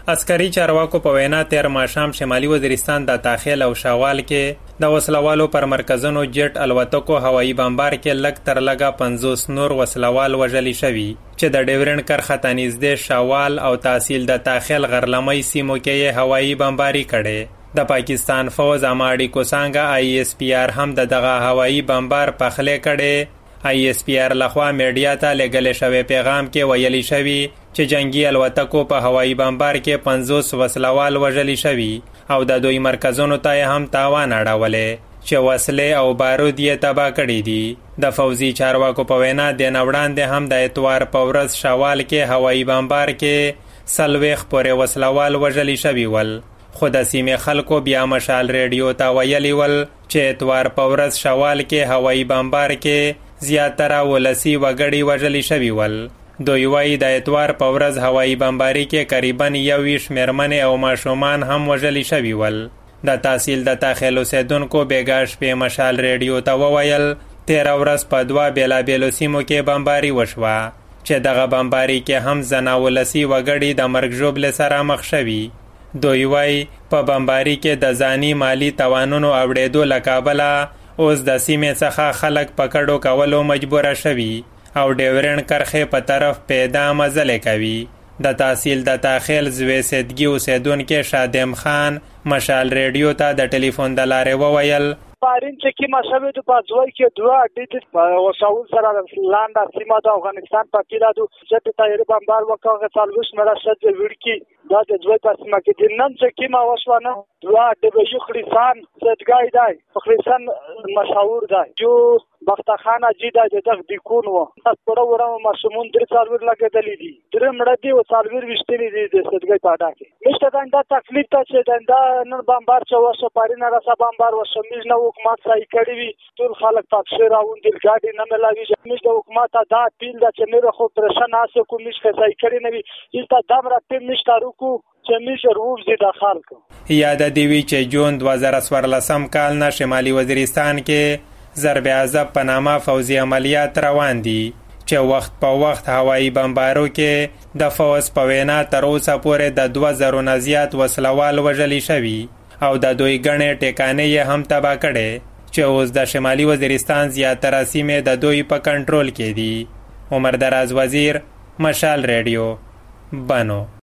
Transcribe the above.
عسکري چارواکو په وینا تیر ماښام شمالي وزیرستان د تاخیل او شاوال کې د وسلوالو پر مرکزونو جیټ الوتکو هوایي بمبار کې لږ تر لږه 50 نور وسلوال وژلي شوي چې د ډیورنډ کرښه ته نږدې شاوال او تحصیل د تاخیل غرلمۍ سیمو کې یې هوایي بمباري کړې. د پاکستان فوز اماډي کوسانګا ISPR هم دغه هوایي بمبار پخلی کړي. ISPR لخوا میډیا ته لګل شوی پیغام کې ویلي شوی چې جنگي الوتکو په هوایي بمبار کې 50 وسلوال وژلي شوي او د دوی مرکزونو ته هم تاوان اړولی چې وسلې او بارود یې تباه کړي دي. د فوزي چارواکو په وینا د نوړاندې هم د اتوار په ورځ شوال کې هوایي بمبار کې 40 پورې وسلوال وژلي شوي ول، خو د سیمې خلکو بیا مشال ریډیو ته ویلي ول چې اتوار په ورځ شوال کې هوایي بمبار کې زیاتره ولسی وګړي وژلي شوي ول. دوی وایي د اتوار په ورځ هوایي بمباري کې قریباً 21 میرمنې او ماشومان هم وژلي شوي ول. د تحصیل د تاخیل اوسیدونکو بیګا شپې مشال ریډیو ته وویل تیره ورځ په 2 بیلابیلو سیمو کې بمباري وشوه چې دغه بمباري کې هم زنا ولسی وګړي د مرګ ژوبلې سره مخ شوي. دوی وایي په بمباري کې د ځاني مالی توانونو اوړېدو له کابله اوس د سیمې څخه خلک په کډو کولو مجبوره شوي او ډیورنډ کرښې په طرف پیدا مزلې کوي. د تحصیل د تاخیل زوی سیدګي اوسیدونکي شادم خان مشال ریډیو ته د ټلیفون د لارې وویل پارین چې کی مشابه د پاتوي کې دوه اډیټ په وساول سره لاندې سیمه د افغانستان په کې دادو چې تایری بمبار وکړه څلوش مړه شته وړکی دا د دوی په سیمه کې د نن چې کی ما وسوانه دوه د یو خریسان زدګای دی خریسان مشهور دی جو بختخانه جیدا د دغ د کونو تاسو ورو مسمون درې څلور لګیدلې دي درې مړه دي او څلور وشتلې دي د زدګای په اډا کې نشته دا تکلیف ته چې دا نن بمبار چې وسو پارینه را بمبار وسو میز نو حکومت صحیح کړی وي ټول خلک تاسو راوند دل ګاډي نه ملاوي چې موږ د حکومت دا پیل د چنیر خو پرشن اسه کوم نشي صحیح کړی نه وي چې دا دمر ټیم نشته کو چې میشر ووب زیاده خلک یاد دی وی چې جون 2014 کال نه شمالي وزیرستان کې ضرب عذاب په نامه فوزي عملیات روان دي چې وخت په وخت هوایي بمبارو کې د فوز په وینا تر اوسه پورې د 2000 نه زیات وسلوال وژلي شوي او د دوی ګڼې ټیکانې یې هم تباه کړې چې اوس د شمالي وزیرستان زیاتره سیمې د دوی په کنټرول کې دي. عمر دراز وزیر، مشال ریډیو، بنو.